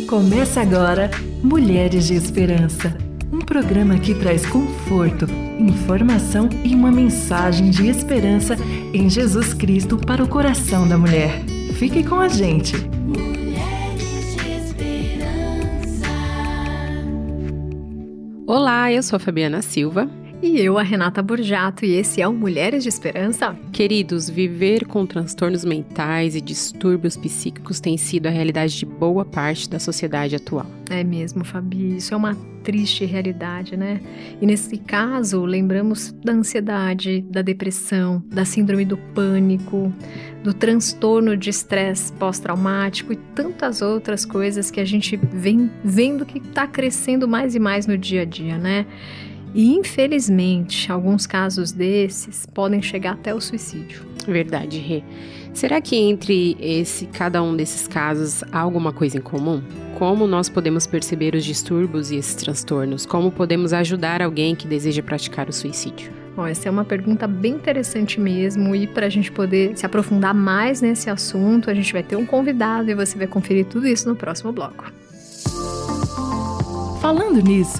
Começa agora Mulheres de Esperança, um programa que traz conforto, informação e uma mensagem de esperança em Jesus Cristo para o coração da mulher. Fique com a gente! Mulheres de Esperança. Olá, eu sou a Fabiana Silva. E eu, a Renata Borjato, e esse é o Mulheres de Esperança. Queridos, viver com transtornos mentais e distúrbios psíquicos tem sido a realidade de boa parte da sociedade atual. É mesmo, Fabi, isso é uma triste realidade, né? E nesse caso, lembramos da ansiedade, da depressão, da síndrome do pânico, do transtorno de estresse pós-traumático e tantas outras coisas que a gente vem vendo que está crescendo mais e mais no dia a dia, né? E, infelizmente, alguns casos desses podem chegar até o suicídio. Verdade, Rê. Será que entre cada um desses casos há alguma coisa em comum? Como nós podemos perceber os distúrbios e esses transtornos? Como podemos ajudar alguém que deseja praticar o suicídio? Bom, essa é uma pergunta bem interessante mesmo, e para a gente poder se aprofundar mais nesse assunto, a gente vai ter um convidado e você vai conferir tudo isso no próximo bloco. Falando nisso,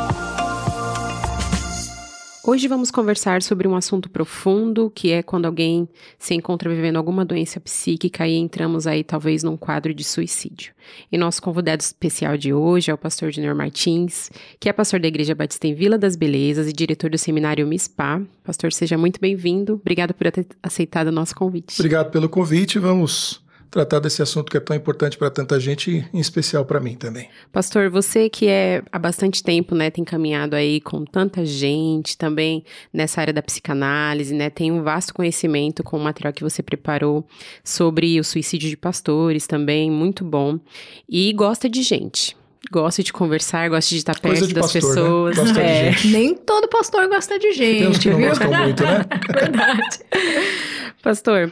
hoje vamos conversar sobre um assunto profundo, que é quando alguém se encontra vivendo alguma doença psíquica e entramos aí talvez num quadro de suicídio. E nosso convidado especial de hoje é o pastor Junior Martins, que é pastor da Igreja Batista em Vila das Belezas e diretor do seminário MISPA. Pastor, seja muito bem-vindo. Obrigado por ter aceitado o nosso convite. Obrigado pelo convite. Vamos tratar desse assunto que é tão importante para tanta gente e em especial para mim também. Pastor, você que há bastante tempo, né, tem caminhado aí com tanta gente também nessa área da psicanálise, né, tem um vasto conhecimento com o material que você preparou sobre o suicídio de pastores também, muito bom, e gosta de gente. Gosta de conversar, gosta de estar perto das pastor, pessoas. Né? Gosta de gente. Nem todo pastor gosta de gente. Tem uns que não gostam muito, né? Verdade. Pastor,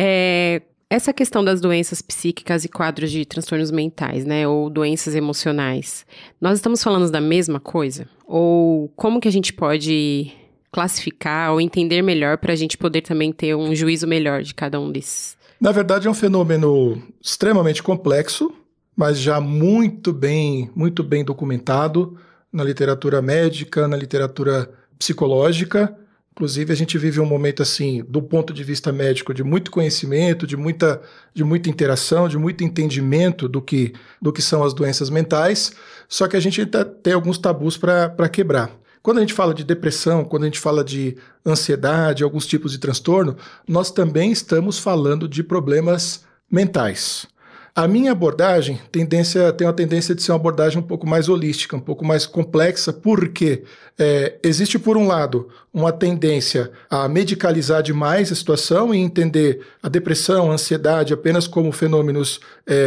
essa questão das doenças psíquicas e quadros de transtornos mentais, né, ou doenças emocionais, nós estamos falando da mesma coisa? Ou como que a gente pode classificar ou entender melhor para a gente poder também ter um juízo melhor de cada um desses? Na verdade, é um fenômeno extremamente complexo, mas já muito bem documentado na literatura médica, na literatura psicológica. Inclusive, a gente vive um momento, assim, do ponto de vista médico, de muito conhecimento, de muita interação, de muito entendimento do que são as doenças mentais, só que a gente tem alguns tabus para quebrar. Quando a gente fala de depressão, quando a gente fala de ansiedade, alguns tipos de transtorno, nós também estamos falando de problemas mentais. A minha abordagem tem uma tendência de ser uma abordagem um pouco mais holística, um pouco mais complexa, porque existe, por um lado, uma tendência a medicalizar demais a situação e entender a depressão, a ansiedade apenas como fenômenos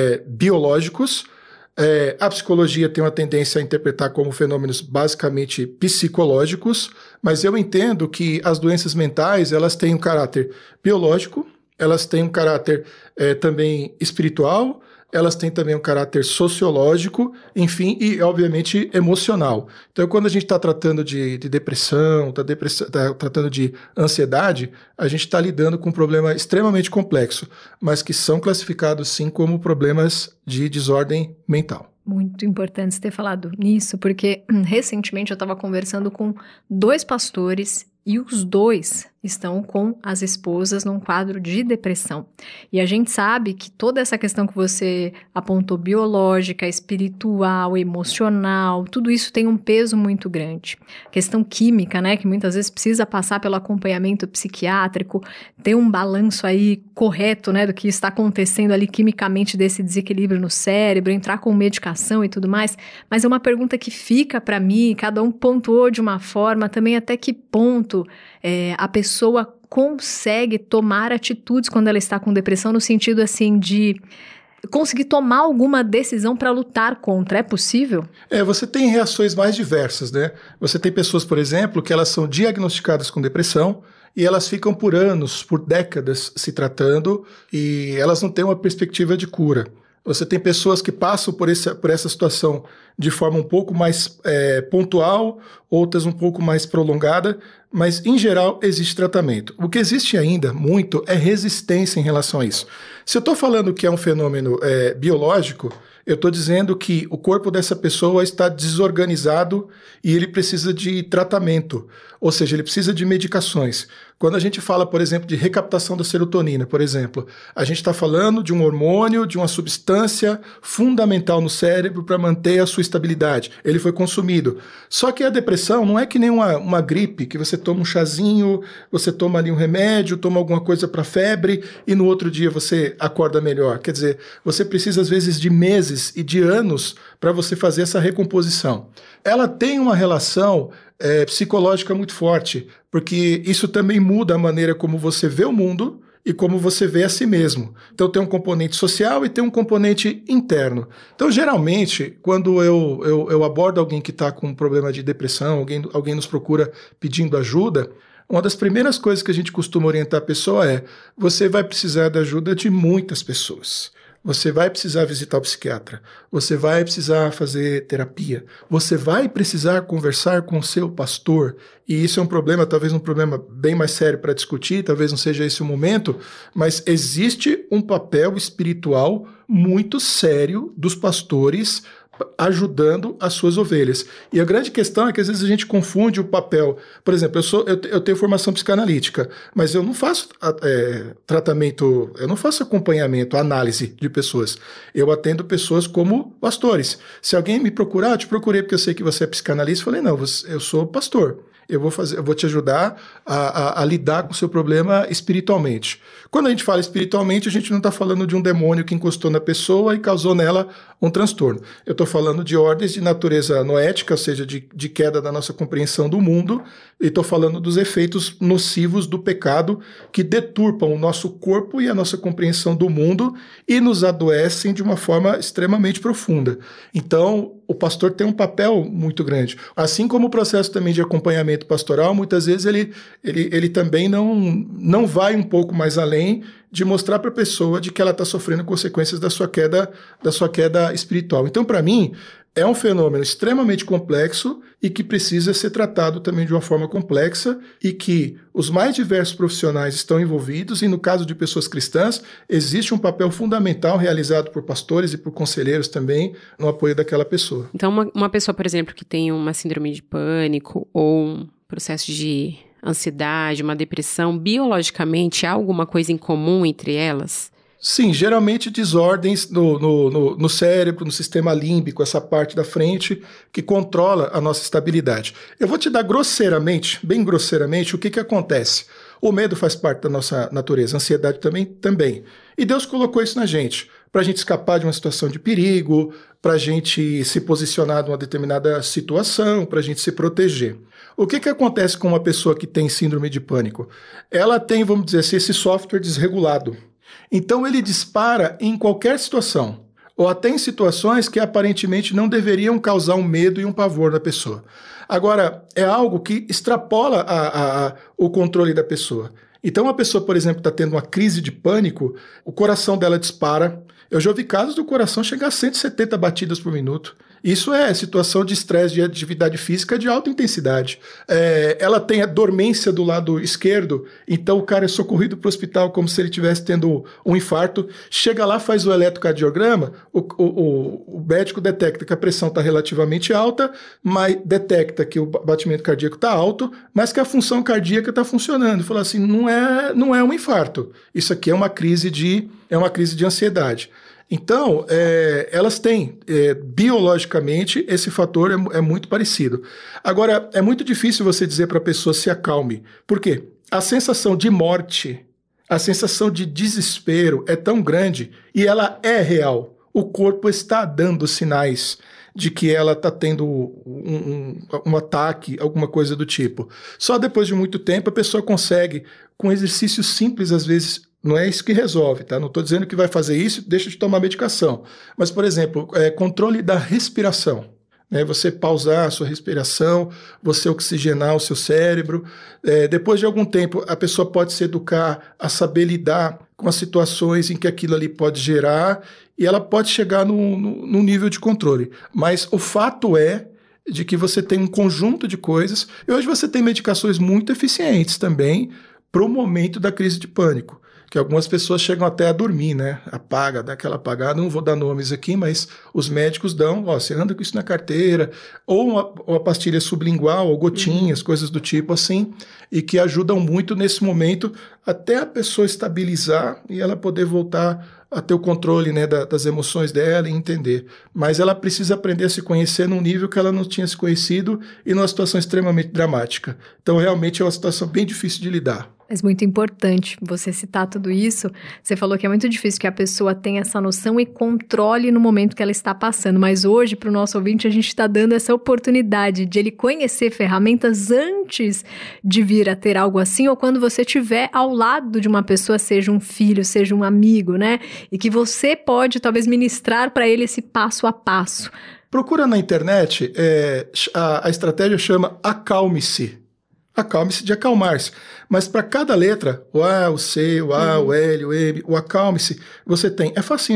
biológicos. A psicologia tem uma tendência a interpretar como fenômenos basicamente psicológicos, mas eu entendo que as doenças mentais elas têm um caráter biológico, elas têm um caráter também espiritual, elas têm também um caráter sociológico, enfim, e obviamente emocional. Então, quando a gente está tratando de depressão, está tratando de ansiedade, a gente está lidando com um problema extremamente complexo, mas que são classificados sim como problemas de desordem mental. Muito importante você ter falado nisso, porque recentemente eu estava conversando com 2 pastores e os 2 estão com as esposas num quadro de depressão. E a gente sabe que toda essa questão que você apontou, biológica, espiritual, emocional, tudo isso tem um peso muito grande. Questão química, né, que muitas vezes precisa passar pelo acompanhamento psiquiátrico, ter um balanço aí correto, né, do que está acontecendo ali quimicamente desse desequilíbrio no cérebro, entrar com medicação e tudo mais. Mas é uma pergunta que fica para mim, cada um pontuou de uma forma, também até que ponto a pessoa consegue tomar atitudes quando ela está com depressão, no sentido assim de conseguir tomar alguma decisão para lutar contra. É possível? Você tem reações mais diversas, né? Você tem pessoas, por exemplo, que elas são diagnosticadas com depressão e elas ficam por anos, por décadas se tratando e elas não têm uma perspectiva de cura. Você tem pessoas que passam por essa situação de forma um pouco mais pontual, outras um pouco mais prolongada, mas em geral existe tratamento. O que existe ainda muito é resistência em relação a isso. Se eu estou falando que é um fenômeno biológico, eu estou dizendo que o corpo dessa pessoa está desorganizado e ele precisa de tratamento, ou seja, ele precisa de medicações. Quando a gente fala, por exemplo, de recaptação da serotonina, por exemplo, a gente está falando de um hormônio, de uma substância fundamental no cérebro para manter a sua estabilidade. Ele foi consumido. Só que a depressão não é que nem uma gripe, que você toma um chazinho, você toma ali um remédio, toma alguma coisa para febre e no outro dia você acorda melhor. Quer dizer, você precisa às vezes de meses e de anos para você fazer essa recomposição. Ela tem uma relação psicológica muito forte, porque isso também muda a maneira como você vê o mundo e como você vê a si mesmo. Então tem um componente social e tem um componente interno. Então geralmente, quando eu abordo alguém que está com um problema de depressão, alguém nos procura pedindo ajuda, uma das primeiras coisas que a gente costuma orientar a pessoa é: você vai precisar da ajuda de muitas pessoas. Você vai precisar visitar o psiquiatra, você vai precisar fazer terapia, você vai precisar conversar com o seu pastor, e isso é um problema, talvez um problema bem mais sério para discutir, talvez não seja esse o momento, mas existe um papel espiritual muito sério dos pastores ajudando as suas ovelhas. E a grande questão é que às vezes a gente confunde o papel. Por exemplo, eu tenho formação psicanalítica, mas eu não faço tratamento, eu não faço acompanhamento, análise de pessoas. Eu atendo pessoas como pastores. Se alguém me procurar, eu te procurei porque eu sei que você é psicanalista, eu falei, não, eu sou pastor. Eu vou te ajudar a lidar com o seu problema espiritualmente. Quando a gente fala espiritualmente, a gente não está falando de um demônio que encostou na pessoa e causou nela um transtorno. Eu estou falando de ordens de natureza noética, ou seja, de queda da nossa compreensão do mundo, e estou falando dos efeitos nocivos do pecado que deturpam o nosso corpo e a nossa compreensão do mundo e nos adoecem de uma forma extremamente profunda. Então, o pastor tem um papel muito grande. Assim como o processo também de acompanhamento pastoral, muitas vezes ele também não vai um pouco mais além de mostrar para a pessoa de que ela está sofrendo consequências da sua queda espiritual. Então, para mim, é um fenômeno extremamente complexo e que precisa ser tratado também de uma forma complexa e que os mais diversos profissionais estão envolvidos e, no caso de pessoas cristãs, existe um papel fundamental realizado por pastores e por conselheiros também no apoio daquela pessoa. Então, uma pessoa, por exemplo, que tem uma síndrome de pânico ou um processo de ansiedade, uma depressão, biologicamente há alguma coisa em comum entre elas? Sim, geralmente desordens no cérebro, no sistema límbico, essa parte da frente que controla a nossa estabilidade. Eu vou te dar grosseiramente, bem grosseiramente, o que acontece. O medo faz parte da nossa natureza, a ansiedade também. E Deus colocou isso na gente, para a gente escapar de uma situação de perigo, para a gente se posicionar numa determinada situação, para a gente se proteger. O que acontece com uma pessoa que tem síndrome de pânico? Ela tem, vamos dizer assim, esse software desregulado. Então ele dispara em qualquer situação, ou até em situações que aparentemente não deveriam causar um medo e um pavor na pessoa. Agora, é algo que extrapola o controle da pessoa. Então a pessoa, por exemplo, está tendo uma crise de pânico, o coração dela dispara. Eu já ouvi casos do coração chegar a 170 batidas por minuto. Isso é situação de estresse de atividade física de alta intensidade. Ela tem a dormência do lado esquerdo, então o cara é socorrido para o hospital como se ele estivesse tendo um infarto. Chega lá, faz o eletrocardiograma, o médico detecta que a pressão está relativamente alta, mas detecta que o batimento cardíaco está alto, mas que a função cardíaca está funcionando. Fala assim, não é um infarto. Isso aqui é uma crise de ansiedade. Então, elas têm, biologicamente, esse fator é muito parecido. Agora, é muito difícil você dizer para a pessoa se acalme. Por quê? A sensação de morte, a sensação de desespero é tão grande e ela é real. O corpo está dando sinais de que ela está tendo um ataque, alguma coisa do tipo. Só depois de muito tempo a pessoa consegue, com exercícios simples, às vezes. Não é isso que resolve, tá? Não estou dizendo que vai fazer isso, deixa de tomar medicação. Mas, por exemplo, controle da respiração. Né? Você pausar a sua respiração, você oxigenar o seu cérebro. Depois de algum tempo, a pessoa pode se educar a saber lidar com as situações em que aquilo ali pode gerar e ela pode chegar num nível de controle. Mas o fato é de que você tem um conjunto de coisas, e hoje você tem medicações muito eficientes também para o momento da crise de pânico, que algumas pessoas chegam até a dormir, né? Apaga, dá aquela apagada, não vou dar nomes aqui, mas os médicos dão, ó, você anda com isso na carteira, ou a pastilha sublingual, ou gotinhas, coisas do tipo assim, e que ajudam muito nesse momento até a pessoa estabilizar e ela poder voltar a ter o controle, né, das emoções dela e entender. Mas ela precisa aprender a se conhecer num nível que ela não tinha se conhecido e numa situação extremamente dramática. Então, realmente é uma situação bem difícil de lidar. Mas muito importante você citar tudo isso. Você falou que é muito difícil que a pessoa tenha essa noção e controle no momento que ela está passando. Mas hoje, para o nosso ouvinte, a gente está dando essa oportunidade de ele conhecer ferramentas antes de vir a ter algo assim, ou quando você estiver ao lado de uma pessoa, seja um filho, seja um amigo, né? E que você pode, talvez, ministrar para ele esse passo a passo. Procura na internet, a estratégia chama acalme-se. Acalme-se de acalmar-se. Mas para cada letra, o A, o C, o A, o L, o M, o acalme-se, você tem. É facinho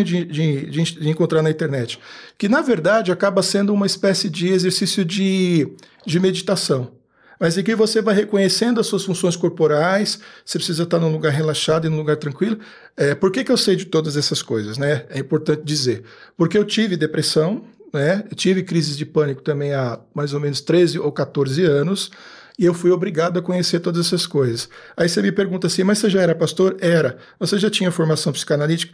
de encontrar na internet. Que, na verdade, acaba sendo uma espécie de exercício de meditação. Mas em que você vai reconhecendo as suas funções corporais, você precisa estar num lugar relaxado e num lugar tranquilo. Por que eu sei de todas essas coisas, né? É importante dizer. Porque eu tive depressão, né? Eu tive crises de pânico também há mais ou menos 13 ou 14 anos, e eu fui obrigado a conhecer todas essas coisas. Aí você me pergunta assim, mas você já era pastor? Era. Você já tinha formação psicanalítica?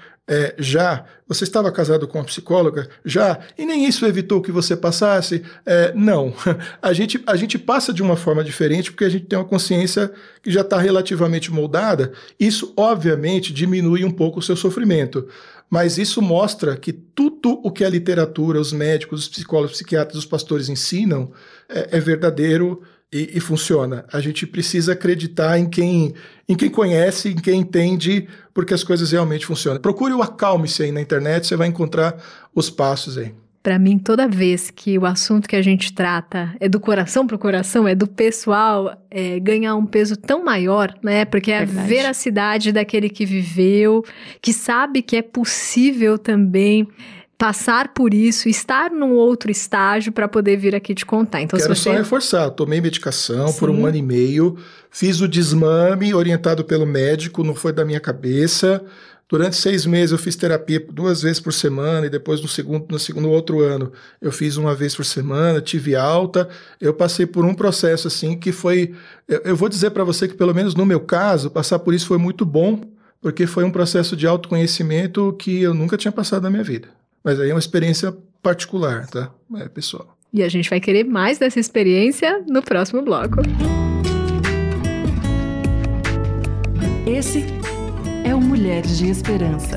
Já. Você estava casado com uma psicóloga? Já. E nem isso evitou que você passasse? Não. A gente passa de uma forma diferente porque a gente tem uma consciência que já está relativamente moldada. Isso, obviamente, diminui um pouco o seu sofrimento. Mas isso mostra que tudo o que a literatura, os médicos, os psicólogos, os psiquiatras, os pastores ensinam é verdadeiro e funciona. A gente precisa acreditar em quem conhece, em quem entende, porque as coisas realmente funcionam. Procure o acalme-se aí na internet, você vai encontrar os passos aí. Para mim, toda vez que o assunto que a gente trata é do coração para o coração, é do pessoal, ganhar um peso tão maior, né? Porque é a veracidade daquele que viveu, que sabe que é possível também passar por isso, estar num outro estágio para poder vir aqui te contar. Então, Quero só reforçar, tomei medicação por 1 ano e meio, fiz o desmame orientado pelo médico, não foi da minha cabeça. Durante 6 meses eu fiz terapia 2 vezes por semana e depois no outro ano eu fiz 1 vez por semana, tive alta. Eu passei por um processo assim que foi... Eu vou dizer para você que pelo menos no meu caso, passar por isso foi muito bom, porque foi um processo de autoconhecimento que eu nunca tinha passado na minha vida. Mas aí é uma experiência particular, tá? Pessoal. E a gente vai querer mais dessa experiência no próximo bloco. Esse é o Mulheres de Esperança.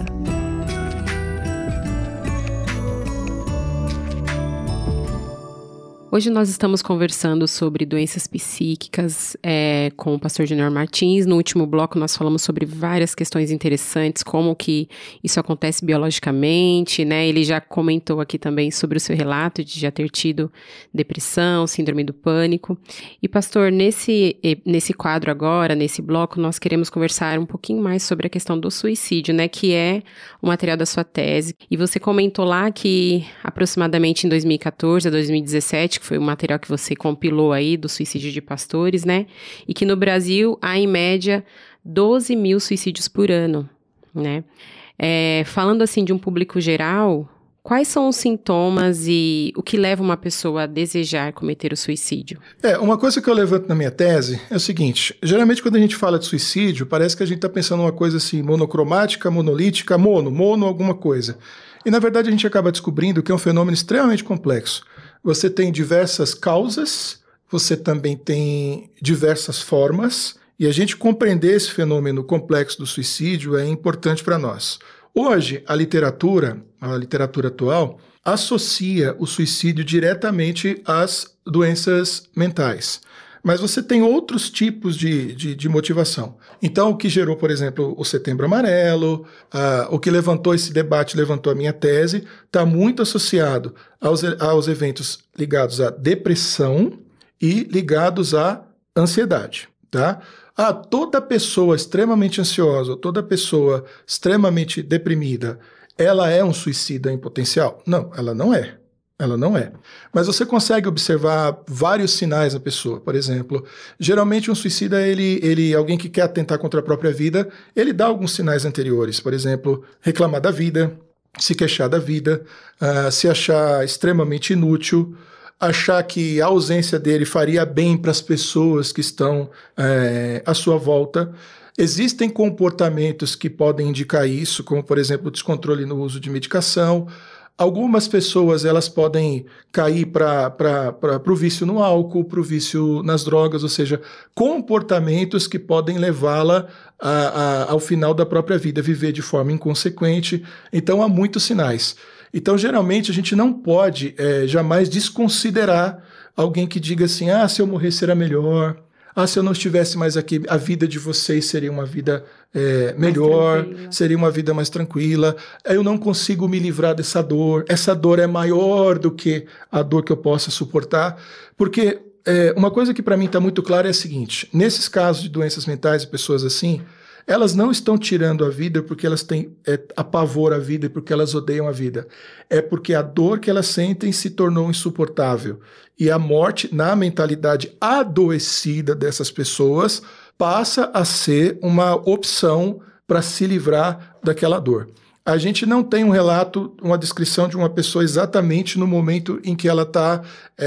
Hoje nós estamos conversando sobre doenças psíquicas com o pastor Junior Martins. No último bloco nós falamos sobre várias questões interessantes, como que isso acontece biologicamente, né? Ele já comentou aqui também sobre o seu relato de já ter tido depressão, síndrome do pânico. E pastor, nesse quadro agora, nesse bloco, nós queremos conversar um pouquinho mais sobre a questão do suicídio, né? Que é o material da sua tese. E você comentou lá que aproximadamente em 2014 a 2017, que foi o material que você compilou aí do suicídio de pastores, né? E que no Brasil há, em média, 12 mil suicídios por ano, né? Falando assim de um público geral, quais são os sintomas e o que leva uma pessoa a desejar cometer o suicídio? Uma coisa que eu levanto na minha tese é o seguinte, geralmente quando a gente fala de suicídio, parece que a gente está pensando uma coisa assim, monocromática, monolítica, mono alguma coisa. E na verdade a gente acaba descobrindo que é um fenômeno extremamente complexo. Você tem diversas causas, você também tem diversas formas, e a gente compreender esse fenômeno complexo do suicídio é importante para nós. Hoje, a literatura atual, associa o suicídio diretamente às doenças mentais. Mas você tem outros tipos de motivação. Então, o que gerou, por exemplo, o Setembro Amarelo, o que levantou esse debate, levantou a minha tese, está muito associado aos eventos ligados à depressão e ligados à ansiedade, tá? Toda pessoa extremamente ansiosa, toda pessoa extremamente deprimida, ela é um suicida em potencial? Não, ela não é. Ela não é. Mas você consegue observar vários sinais na pessoa. Por exemplo, geralmente um suicida, alguém que quer atentar contra a própria vida, ele dá alguns sinais anteriores. Por exemplo, reclamar da vida, se queixar da vida, se achar extremamente inútil, achar que a ausência dele faria bem para as pessoas que estão à sua volta. Existem comportamentos que podem indicar isso, como, por exemplo, o descontrole no uso de medicação. Algumas pessoas elas podem cair para o vício no álcool, para o vício nas drogas, ou seja, comportamentos que podem levá-la ao final da própria vida, viver de forma inconsequente. Então, há muitos sinais. Então, geralmente, a gente não pode jamais desconsiderar alguém que diga assim, se eu morrer será melhor, se eu não estivesse mais aqui, a vida de vocês seria uma vida melhor, seria uma vida mais tranquila, eu não consigo me livrar dessa dor, essa dor é maior do que a dor que eu possa suportar, porque uma coisa que para mim está muito clara é a seguinte, nesses casos de doenças mentais e pessoas assim, elas não estão tirando a vida porque elas têm apavor à vida e porque elas odeiam a vida. É porque a dor que elas sentem se tornou insuportável. E a morte, na mentalidade adoecida dessas pessoas, passa a ser uma opção para se livrar daquela dor. A gente não tem um relato, uma descrição de uma pessoa exatamente no momento em que ela está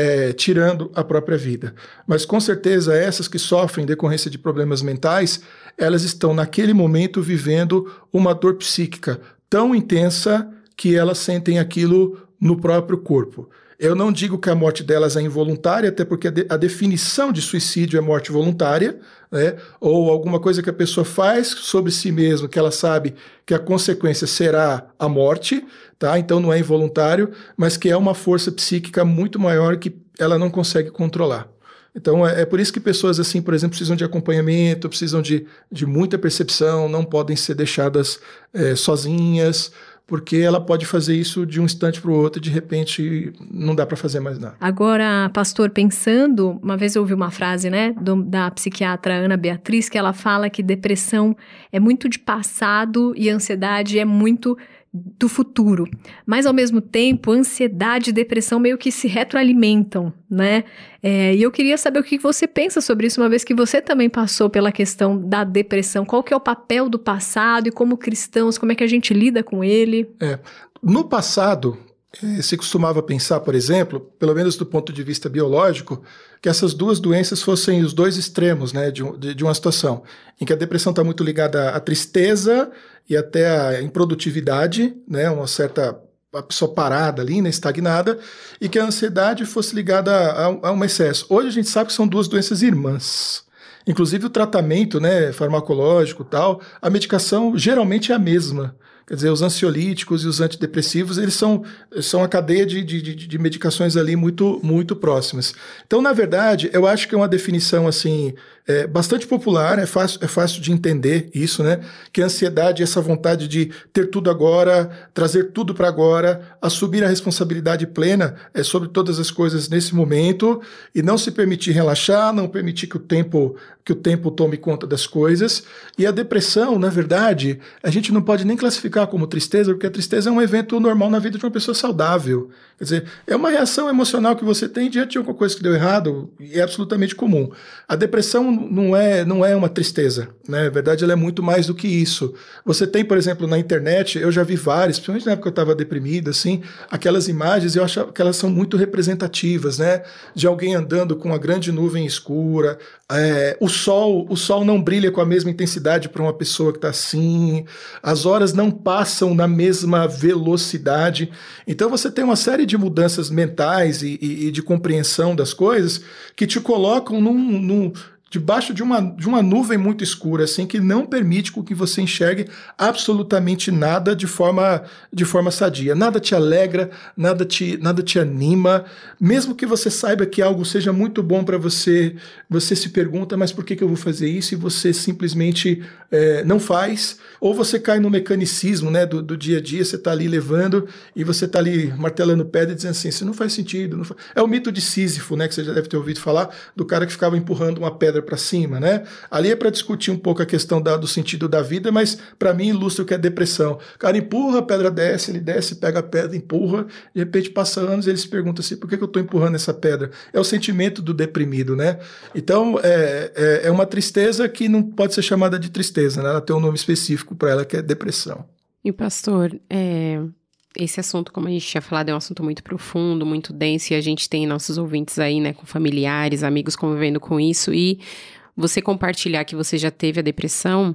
tirando a própria vida. Mas com certeza essas que sofrem decorrência de problemas mentais, elas estão naquele momento vivendo uma dor psíquica tão intensa que elas sentem aquilo no próprio corpo. Eu não digo que a morte delas é involuntária, até porque a definição de suicídio é morte voluntária, né? Ou alguma coisa que a pessoa faz sobre si mesma, que ela sabe que a consequência será a morte, tá? Então não é involuntário, mas que é uma força psíquica muito maior que ela não consegue controlar. Então é por isso que pessoas assim, por exemplo, precisam de acompanhamento, precisam de muita percepção, não podem ser deixadas sozinhas, porque ela pode fazer isso de um instante para o outro e de repente não dá para fazer mais nada. Agora, pastor, pensando, uma vez eu ouvi uma frase, né, da psiquiatra Ana Beatriz, que ela fala que depressão é muito de passado e ansiedade é muito do futuro. Mas, ao mesmo tempo, ansiedade e depressão meio que se retroalimentam, né? E eu queria saber o que você pensa sobre isso, uma vez que você também passou pela questão da depressão. Qual que é o papel do passado e como cristãos, como é que a gente lida com ele? No passado, se costumava pensar, por exemplo, pelo menos do ponto de vista biológico, que essas duas doenças fossem os dois extremos, né, de uma situação, em que a depressão está muito ligada à tristeza e até à improdutividade, né, a pessoa parada ali, né, estagnada, e que a ansiedade fosse ligada a um excesso. Hoje a gente sabe que são duas doenças irmãs. Inclusive o tratamento, né, farmacológico e tal, a medicação geralmente é a mesma. Quer dizer, os ansiolíticos e os antidepressivos, eles são a cadeia de medicações ali muito, muito próximas. Então, na verdade, eu acho que é uma definição assim, bastante popular, é fácil de entender isso, né? Que a ansiedade é essa vontade de ter tudo agora, trazer tudo para agora, assumir a responsabilidade plena sobre todas as coisas nesse momento e não se permitir relaxar, não permitir que o tempo tome conta das coisas. E a depressão, na verdade, a gente não pode nem classificar como tristeza, porque a tristeza é um evento normal na vida de uma pessoa saudável. Quer dizer, é uma reação emocional que você tem diante de alguma coisa que deu errado e é absolutamente comum. A depressão não é uma tristeza, né? Na verdade, ela é muito mais do que isso. Você tem, por exemplo, na internet, eu já vi várias, principalmente na época que eu estava deprimido, assim, aquelas imagens, eu acho que elas são muito representativas, né? De alguém andando com uma grande nuvem escura, o sol não brilha com a mesma intensidade para uma pessoa que está assim, as horas não passam na mesma velocidade. Então você tem uma série de mudanças mentais e de compreensão das coisas que te colocam debaixo de uma nuvem muito escura, assim, que não permite que você enxergue absolutamente nada de forma sadia. Nada te alegra, nada te anima. Mesmo que você saiba que algo seja muito bom para você, você se pergunta, mas por que eu vou fazer isso? E você simplesmente não faz. Ou você cai no mecanicismo, né, do dia a dia, você está ali levando e você está ali martelando pedra e dizendo assim, isso não faz sentido. É o mito de Sísifo, né, que você já deve ter ouvido falar, do cara que ficava empurrando uma pedra pedra para cima, né? Ali é para discutir um pouco a questão do sentido da vida, mas para mim ilustra o que é depressão. O cara empurra, a pedra desce, ele desce, pega a pedra, empurra, de repente passa anos e ele se pergunta assim, por que eu estou empurrando essa pedra? É o sentimento do deprimido, né? Então, é uma tristeza que não pode ser chamada de tristeza, né? Ela tem um nome específico para ela, que é depressão. E pastor, esse assunto, como a gente tinha falado, é um assunto muito profundo, muito denso, e a gente tem nossos ouvintes aí, né, com familiares, amigos convivendo com isso, e você compartilhar que você já teve a depressão,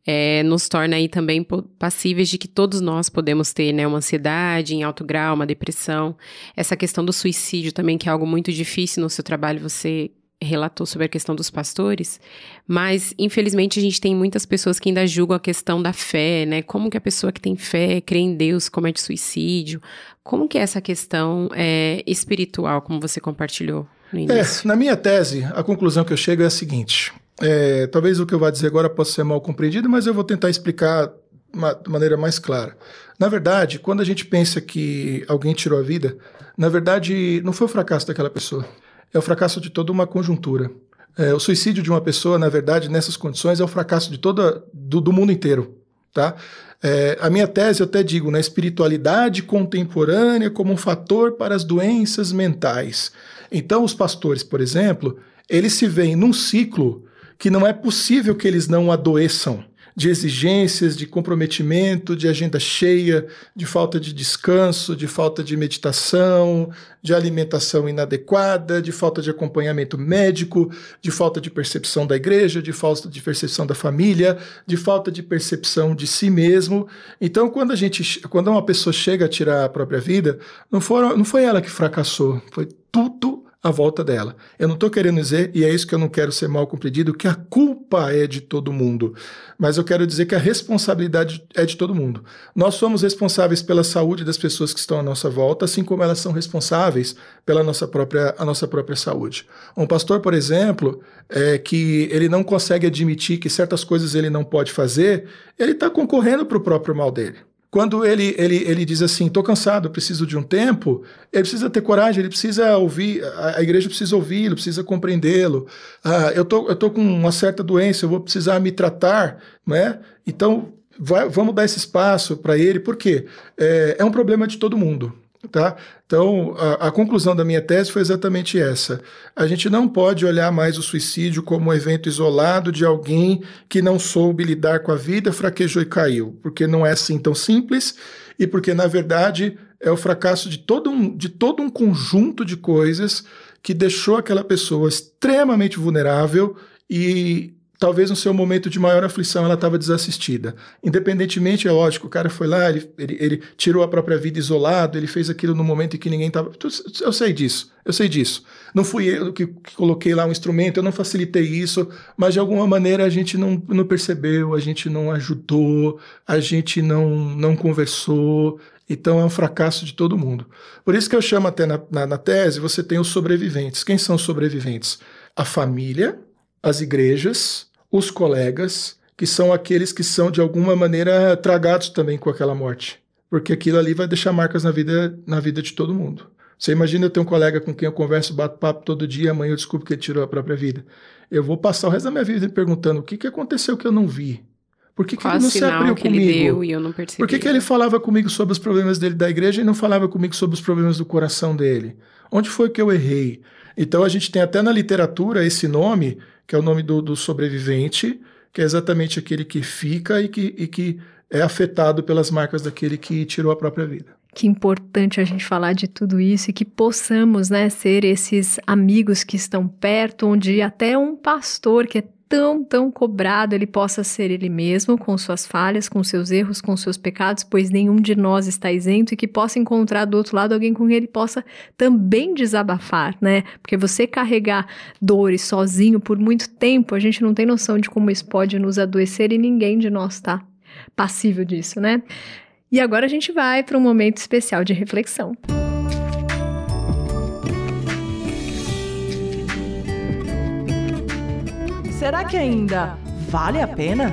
nos torna aí também passíveis de que todos nós podemos ter, né, uma ansiedade em alto grau, uma depressão. Essa questão do suicídio também, que é algo muito difícil no seu trabalho, você relatou sobre a questão dos pastores, mas infelizmente a gente tem muitas pessoas que ainda julgam a questão da fé, né? Como que a pessoa que tem fé, crê em Deus, comete suicídio? Como que é essa questão espiritual, como você compartilhou no início? Na minha tese, a conclusão que eu chego é a seguinte, talvez o que eu vou dizer agora possa ser mal compreendido, mas eu vou tentar explicar de maneira mais clara. Na verdade, quando a gente pensa que alguém tirou a vida, na verdade não foi o fracasso daquela pessoa. É o fracasso de toda uma conjuntura. O suicídio de uma pessoa, na verdade, nessas condições, é o fracasso de do mundo inteiro. Tá? A minha tese, eu até digo, na espiritualidade contemporânea como um fator para as doenças mentais. Então, os pastores, por exemplo, eles se veem num ciclo que não é possível que eles não adoeçam, de exigências, de comprometimento, de agenda cheia, de falta de descanso, de falta de meditação, de alimentação inadequada, de falta de acompanhamento médico, de falta de percepção da igreja, de falta de percepção da família, de falta de percepção de si mesmo. Então, quando uma pessoa chega a tirar a própria vida, não foi ela que fracassou, foi tudo à volta dela. Eu não estou querendo dizer, e é isso que eu não quero ser mal compreendido, que a culpa é de todo mundo, mas eu quero dizer que a responsabilidade é de todo mundo. Nós somos responsáveis pela saúde das pessoas que estão à nossa volta, assim como elas são responsáveis pela a nossa própria saúde. Um pastor, por exemplo, que ele não consegue admitir que certas coisas ele não pode fazer, ele está concorrendo para o próprio mal dele. Quando ele diz assim, estou cansado, preciso de um tempo, ele precisa ter coragem, ele precisa ouvir, a igreja precisa ouvi-lo, precisa compreendê-lo. Eu tô com uma certa doença, eu vou precisar me tratar, né? Então, vamos dar esse espaço para ele, por quê? É um problema de todo mundo. Tá? Então, a conclusão da minha tese foi exatamente essa. A gente não pode olhar mais o suicídio como um evento isolado de alguém que não soube lidar com a vida, fraquejou e caiu, porque não é assim tão simples e porque, na verdade, é o fracasso de todo um conjunto de coisas que deixou aquela pessoa extremamente vulnerável e talvez no seu momento de maior aflição ela estava desassistida. Independentemente, é lógico, o cara foi lá, ele tirou a própria vida isolado, ele fez aquilo no momento em que ninguém estava... Eu sei disso. Não fui eu que coloquei lá um instrumento, eu não facilitei isso, mas de alguma maneira a gente não percebeu, a gente não ajudou, a gente não conversou. Então é um fracasso de todo mundo. Por isso que eu chamo até na tese, você tem os sobreviventes. Quem são os sobreviventes? A família, as igrejas, os colegas, que são aqueles que são de alguma maneira tragados também com aquela morte. Porque aquilo ali vai deixar marcas na vida de todo mundo. Você imagina eu ter um colega com quem eu converso, bato papo todo dia, amanhã eu descubro que ele tirou a própria vida. Eu vou passar o resto da minha vida me perguntando o que aconteceu que eu não vi? Por que ele não se abriu comigo? Ele deu e eu não percebi? Por que ele falava comigo sobre os problemas dele da igreja e não falava comigo sobre os problemas do coração dele? Onde foi que eu errei? Então a gente tem até na literatura esse nome, que é o nome do sobrevivente, que é exatamente aquele que fica e que é afetado pelas marcas daquele que tirou a própria vida. Que importante a gente falar de tudo isso e que possamos, né, ser esses amigos que estão perto, onde até um pastor que é tão cobrado, ele possa ser ele mesmo, com suas falhas, com seus erros, com seus pecados, pois nenhum de nós está isento, e que possa encontrar do outro lado alguém com quem ele possa também desabafar, né? Porque você carregar dores sozinho por muito tempo, a gente não tem noção de como isso pode nos adoecer e ninguém de nós está passível disso, né? E agora a gente vai para um momento especial de reflexão. Será que ainda vale a pena?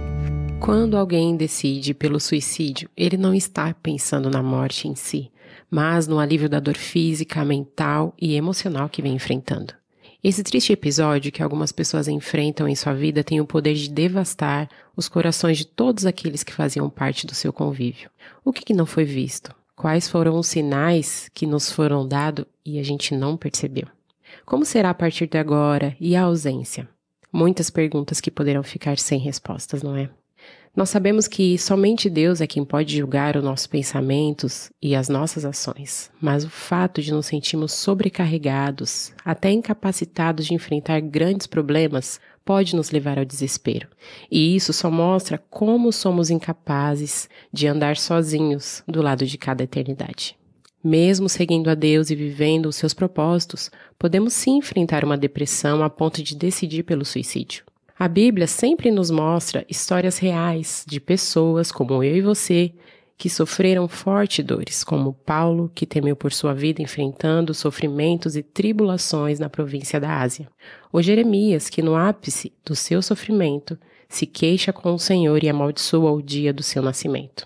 Quando alguém decide pelo suicídio, ele não está pensando na morte em si, mas no alívio da dor física, mental e emocional que vem enfrentando. Esse triste episódio que algumas pessoas enfrentam em sua vida tem o poder de devastar os corações de todos aqueles que faziam parte do seu convívio. O que não foi visto? Quais foram os sinais que nos foram dados e a gente não percebeu? Como será a partir de agora e a ausência? Muitas perguntas que poderão ficar sem respostas, não é? Nós sabemos que somente Deus é quem pode julgar os nossos pensamentos e as nossas ações, mas o fato de nos sentirmos sobrecarregados, até incapacitados de enfrentar grandes problemas, pode nos levar ao desespero. E isso só mostra como somos incapazes de andar sozinhos do lado de cada eternidade. Mesmo seguindo a Deus e vivendo os seus propósitos, podemos sim enfrentar uma depressão a ponto de decidir pelo suicídio. A Bíblia sempre nos mostra histórias reais de pessoas como eu e você que sofreram fortes dores, como Paulo, que temeu por sua vida enfrentando sofrimentos e tribulações na província da Ásia. Ou Jeremias, que no ápice do seu sofrimento se queixa com o Senhor e amaldiçoa o dia do seu nascimento.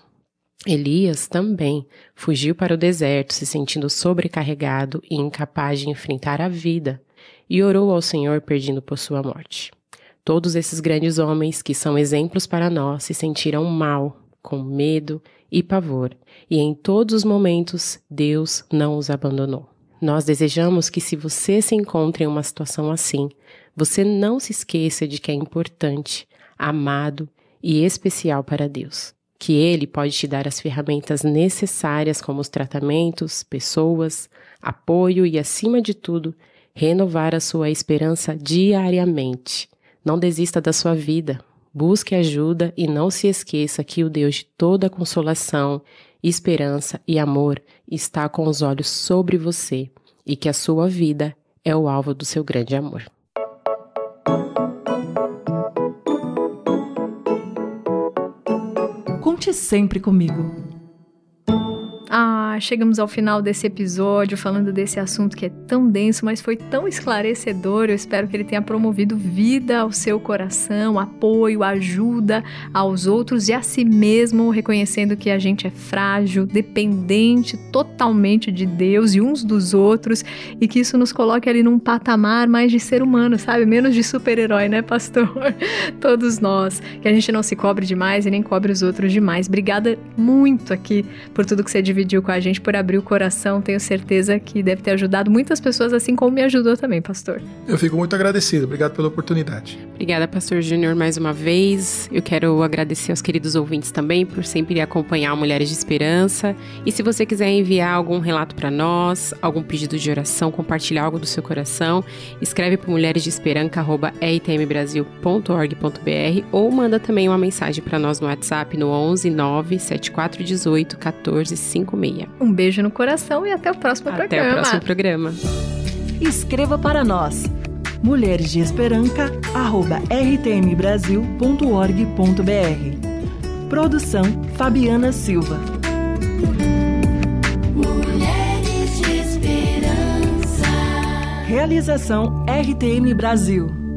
Elias também fugiu para o deserto se sentindo sobrecarregado e incapaz de enfrentar a vida e orou ao Senhor pedindo por sua morte. Todos esses grandes homens que são exemplos para nós se sentiram mal, com medo e pavor, e em todos os momentos Deus não os abandonou. Nós desejamos que se você se encontra em uma situação assim, você não se esqueça de que é importante, amado e especial para Deus, que Ele pode te dar as ferramentas necessárias como os tratamentos, pessoas, apoio e, acima de tudo, renovar a sua esperança diariamente. Não desista da sua vida, busque ajuda e não se esqueça que o Deus de toda consolação, esperança e amor está com os olhos sobre você e que a sua vida é o alvo do seu grande amor. Conte sempre comigo. Chegamos ao final desse episódio falando desse assunto que é tão denso, mas foi tão esclarecedor. Eu espero que ele tenha promovido vida ao seu coração, apoio, ajuda aos outros e a si mesmo, reconhecendo que a gente é frágil, dependente totalmente de Deus e uns dos outros, e que isso nos coloque ali num patamar mais de ser humano, sabe? Menos de super-herói, né, pastor? Todos nós. Que a gente não se cobre demais e nem cobre os outros demais. Obrigada muito aqui por tudo que você dividiu com a gente, por abrir o coração. Tenho certeza que deve ter ajudado muitas pessoas, assim como me ajudou também, pastor. Eu fico muito agradecido. Obrigado pela oportunidade. Obrigada, pastor Júnior, mais uma vez. Eu quero agradecer aos queridos ouvintes também por sempre acompanhar Mulheres de Esperança. E se você quiser enviar algum relato para nós, algum pedido de oração, compartilhar algo do seu coração, escreve para mulheresdeesperanca@eitmbrasil.org.br ou manda também uma mensagem para nós no WhatsApp no 11 97418 1456. Um beijo no coração e até o próximo programa. Até o próximo programa. Escreva para nós, mulheresdeesperanca@rtmbrasil.org.br. Produção Fabiana Silva. Mulheres de Esperança. Realização RTM Brasil.